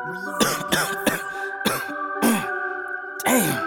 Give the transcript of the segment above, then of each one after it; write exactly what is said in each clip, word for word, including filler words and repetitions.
Damn,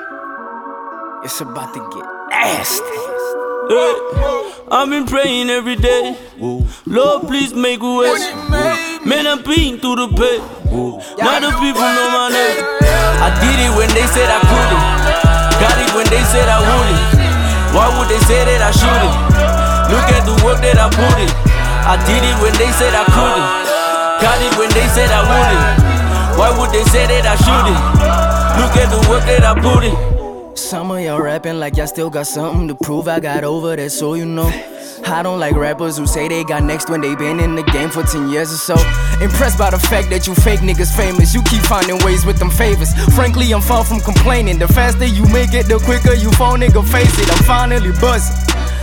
it's about to get nasty. Hey, I've been praying every day. Lord, please make a way. Man, I'm beating through the pit. Now the people know my name. I did it when they said I couldn't. Got it when they said I wouldn't. Why would they say that I shouldn't? Look at the work that I put in. I did it when they said I couldn't. Got it when they said I wouldn't. Why would they say that I shouldn't? Look at the work that I put in. Some of y'all rapping like y'all still got something to prove. I got over that, so you know. I don't like rappers who say they got next when they been in the game for ten years or so. Impressed by the fact that you fake niggas famous. You keep finding ways with them favors. Frankly, I'm far from complaining. The faster you make it, the quicker you fall, nigga, face it. I'm finally buzzing.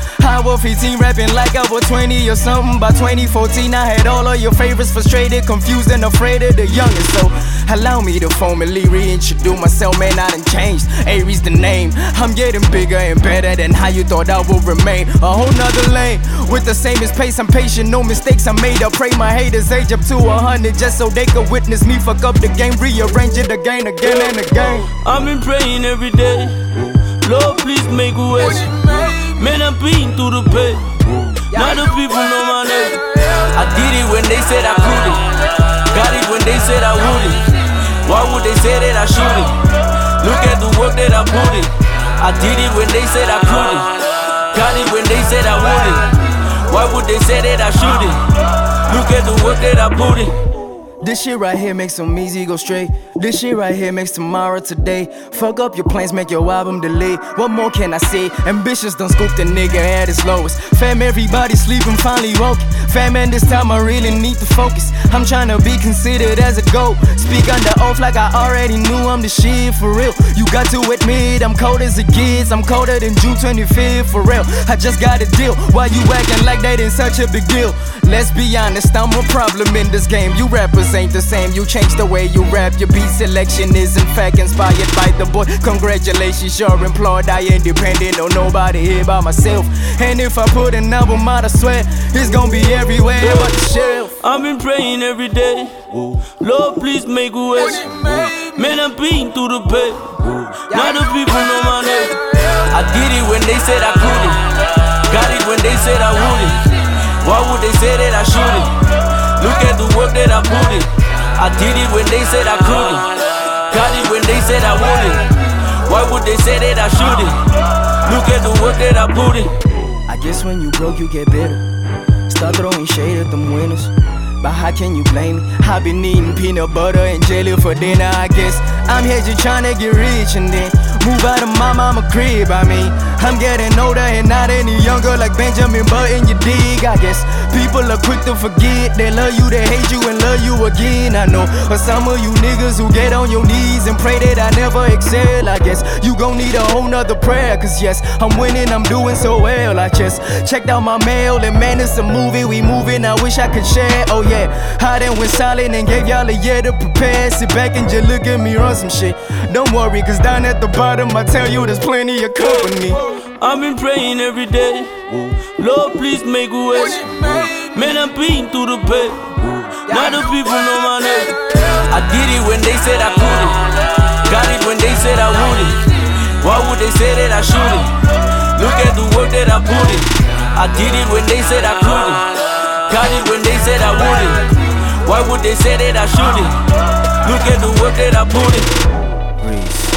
I was fifteen rapping like I was twenty or something. By twenty fourteen I had all of your favorites frustrated, confused and afraid of the youngest. So allow me to formally reintroduce myself, man, I done changed. Aries the name. I'm getting bigger and better than how you thought I would remain. A whole nother lane with the same as pace. I'm patient, no mistakes I made. I pray my haters age up to a hundred just so they could witness me fuck up the game, rearrange it again, again and again. I've been praying every day. Lord, please make a way. Man, I'm beating through the pit. Now the people know my name. I did it when they said I couldn't. Got it when they said I wouldn't. Why would they say that I shouldn't? Look at the work that I put in. I did it when they said I couldn't. Got it when they said I wouldn't. Why would they say that I shouldn't? Look at the work that I put in. This shit right here makes them easy go straight. This shit right here makes tomorrow today. Fuck up your plans, make your album delay. What more can I say? Ambitious done scoop the nigga at its lowest. Fam, everybody sleeping, finally woke. Fam, man, this time I really need to focus. I'm trying to be considered as a GOAT. Speak under oath like I already knew I'm the shit for real. You got to admit I'm cold as it gets. I'm colder than June twenty-fifth for real. I just got a deal. Why you acting like that ain't such a big deal? Let's be honest, I'm a problem in this game. You rappers ain't the same. You changed the way you rap. Your beat selection is in fact inspired by the boy. Congratulations, you're employed. I ain't dependent on nobody here by myself. And if I put an album out, I swear it's gonna be everywhere but the shelf. I've been praying every day. Lord, please make a way. Man, I'm beating through the pit. Now the people know my name. I did it when they said I couldn't. Got it when they said I wouldn't. Why would they say that I shouldn't? Look at the work that I put in. I did it when they said I couldn't. Got it when they said I wouldn't. Why would they say that I shouldn't? Look at the work that I put in. I guess when you broke, you get bitter. Start throwing shade at them winners. But how can you blame me? I've been eating peanut butter and jelly for dinner, I guess. I'm here just trying to get rich and then move out of my mama crib, I mean. I'm getting older and not any younger like Benjamin Button, you dig, I guess. People are quick to forget. They love you, they hate you, and love you again, I know. But some of you niggas who get on your knees and pray that I never excel, I guess. You gon' need a whole nother prayer, cause yes, I'm winning, I'm doing so well. I just checked out my mail and man, it's a movie, we moving, I wish I could share. Oh yeah, I done went silent and gave y'all a year to prepare. Sit back and just look at me run some shit. Don't worry, cause down at the bottom I tell you there's plenty of company. I've been praying every day. Lord, please make a way. Man, I'm beating through the pit. Now the people know my name. I did it when they said I couldn't. Got it when they said I wouldn't. Why would they say that I shouldn't? Look at the work that I put in. I did it when they said I couldn't. Got it when they said I wouldn't. Why would they say that I shouldn't? Look at the work that I put in. Breeze.